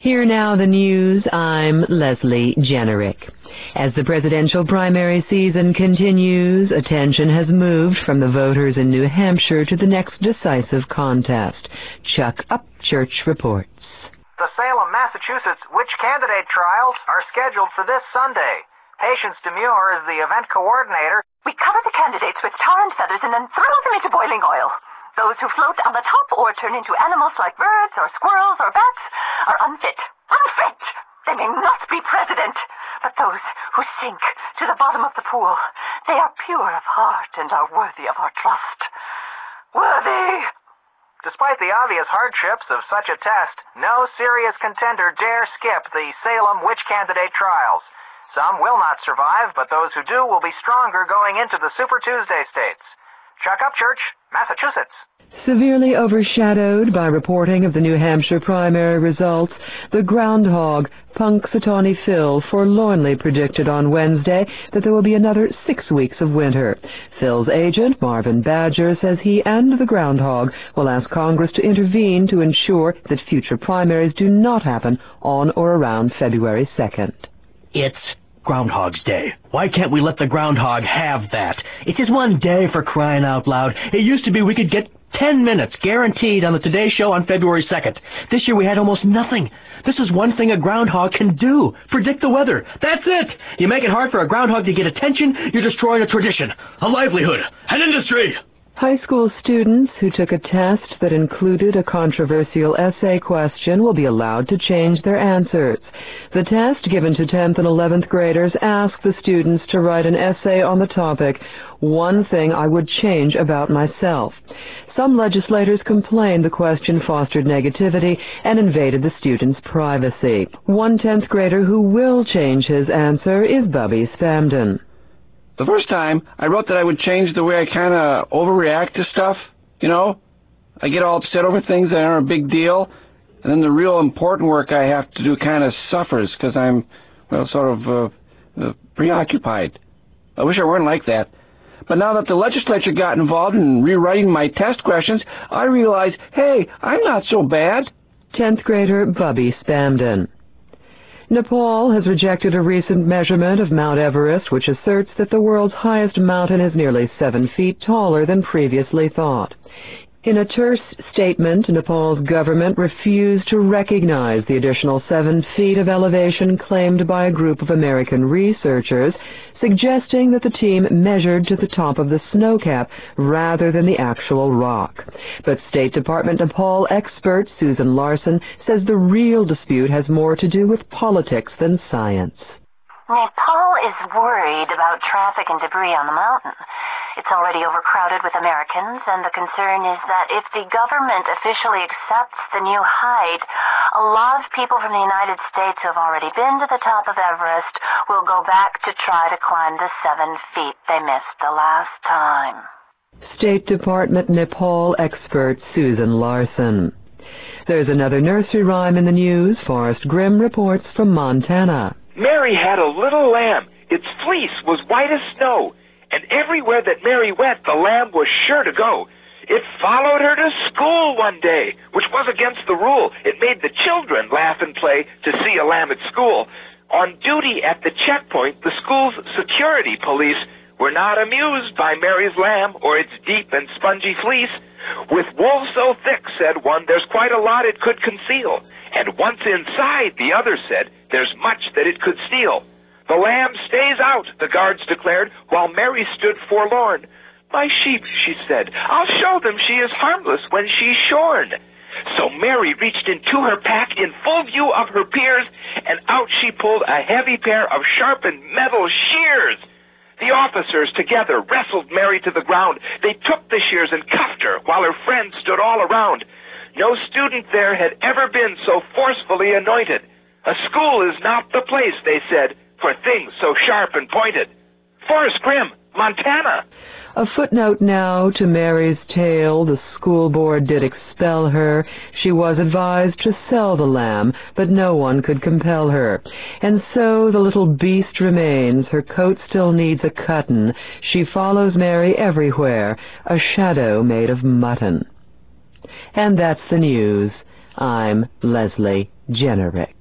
Here now the news. I'm Leslie Jennerick. As the presidential primary season continues, attention has moved from the voters in New Hampshire to the next decisive contest. Chuck Upchurch reports. The Salem, Massachusetts Which Candidate trials are scheduled for this Sunday. Patience Demure is the event coordinator. We cover the candidates with tar and feathers and then throw them into boiling oil. Those who float on the top or turn into animals like birds or squirrels or bats are unfit. Unfit! They may not be president. But those who sink to the bottom of the pool, they are pure of heart and are worthy of our trust. Worthy! Despite the obvious hardships of such a test, no serious contender dare skip the Salem Witch Candidate trials. Some will not survive, but those who do will be stronger going into the Super Tuesday states. Chuck Upchurch, Massachusetts. Severely overshadowed by reporting of the New Hampshire primary results, the groundhog, Punxsutawney Phil, forlornly predicted on Wednesday that there will be another 6 weeks of winter. Phil's agent, Marvin Badger, says he and the groundhog will ask Congress to intervene to ensure that future primaries do not happen on or around February 2nd. It's Groundhog's Day. Why can't we let the groundhog have that? It's just one day, for crying out loud. It used to be we could get 10 minutes guaranteed on the Today Show on February 2nd. This year we had almost nothing. This is one thing a groundhog can do. Predict the weather. That's it. You make it hard for a groundhog to get attention, you're destroying a tradition, a livelihood, an industry. High school students who took a test that included a controversial essay question will be allowed to change their answers. The test, given to 10th and 11th graders, asked the students to write an essay on the topic, "One Thing I Would Change About Myself." Some legislators complained the question fostered negativity and invaded the students' privacy. One 10th grader who will change his answer is Bubby Spamden. The first time, I wrote that I would change the way I kind of overreact to stuff, you know? I get all upset over things that aren't a big deal, and then the real important work I have to do kind of suffers because I'm, well, sort of preoccupied. I wish I weren't like that. But now that the legislature got involved in rewriting my test questions, I realize, hey, I'm not so bad. 10th grader Bubby Spamden. Nepal has rejected a recent measurement of Mount Everest, which asserts that the world's highest mountain is nearly 7 feet taller than previously thought. In a terse statement, Nepal's government refused to recognize the additional 7 feet of elevation claimed by a group of American researchers, suggesting that the team measured to the top of the snowcap rather than the actual rock. But State Department Nepal expert Susan Larson says the real dispute has more to do with politics than science. Nepal is worried about traffic and debris on the mountain. It's already overcrowded with Americans, and the concern is that if the government officially accepts the new height, a lot of people from the United States who have already been to the top of Everest will go back to try to climb the 7 feet they missed the last time. State Department Nepal expert Susan Larson. There's another nursery rhyme in the news. Forrest Grimm reports from Montana. Mary had a little lamb. Its fleece was white as snow, and everywhere that Mary went, the lamb was sure to go. It followed her to school one day, which was against the rule. It made the children laugh and play to see a lamb at school. On duty at the checkpoint, the school's security police were not amused by Mary's lamb or its deep and spongy fleece. With wool so thick, said one, there's quite a lot it could conceal. And once inside, the other said, there's much that it could steal. The lamb stays out, the guards declared, while Mary stood forlorn. My sheep, she said, I'll show them she is harmless when she's shorn. So Mary reached into her pack in full view of her peers, and out she pulled a heavy pair of sharpened metal shears. The officers together wrestled Mary to the ground. They took the shears and cuffed her while her friends stood all around. No student there had ever been so forcefully anointed. A school is not the place, they said, for things so sharp and pointed. Forrest Grimm, Montana. A footnote now to Mary's tale. The school board did expel her. She was advised to sell the lamb, but no one could compel her. And so the little beast remains. Her coat still needs a cuttin'. She follows Mary everywhere, a shadow made of mutton. And that's the news. I'm Leslie Jennerick.